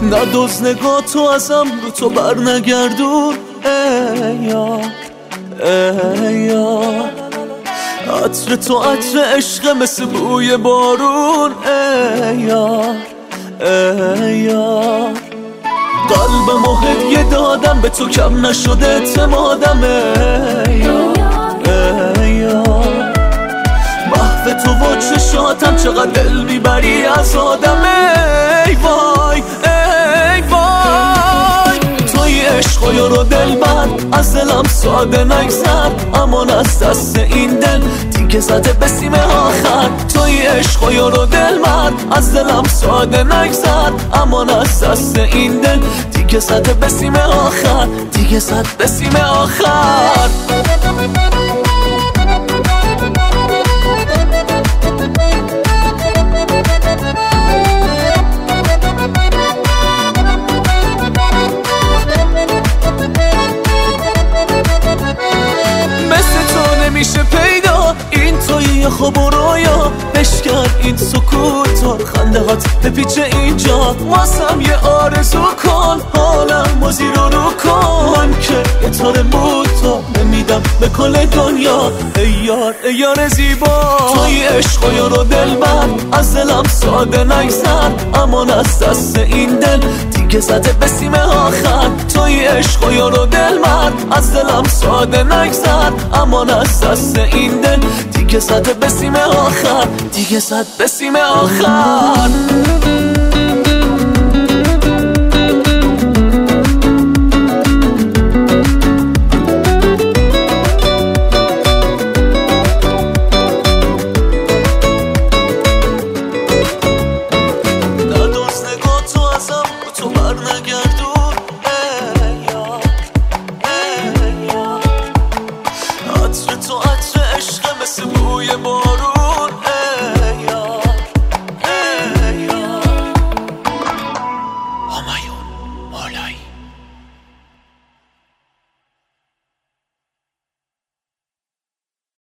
ندوز نگاه تو ازم رو تو بر نگردون ای یار ای یار عطر تو عطر عشق مثل بوی بارون ای یار ای یار قلبمو هدیه دادم به تو کم نشده اعتمادم ای یار ای یار محو تو و چشاتم چقدر دل میبری از آدم ای وای ای وای توی عشق و یارو دل بر از دلم ساده نگذر امان از دست این دل دیگه زده به سیم آخر توی عشق و یارو دل بر از دلم ساده نگذر امان از دست این دل دیگه زده به سیم آخر دیگه زد به سیم آخر نمیشه پیدا این توی خواب و رویا بشکن این سکوتا خنده هات بپیچه اینجا واسم یه آرزو کن حالم و زیر و رو کن که یه تار موتا نمیدم به کل دنیا ای یار ای یار زیبا توی عشق و یارو دل بر از دلم ساده نگذر امان از دست این دل دیگه زده به سیم آخر توی عشق و یارو دل بر از دلم ساده نگذر امان از دست این دل دیگه زده به سیم آخر دیگه زد به سیم آخر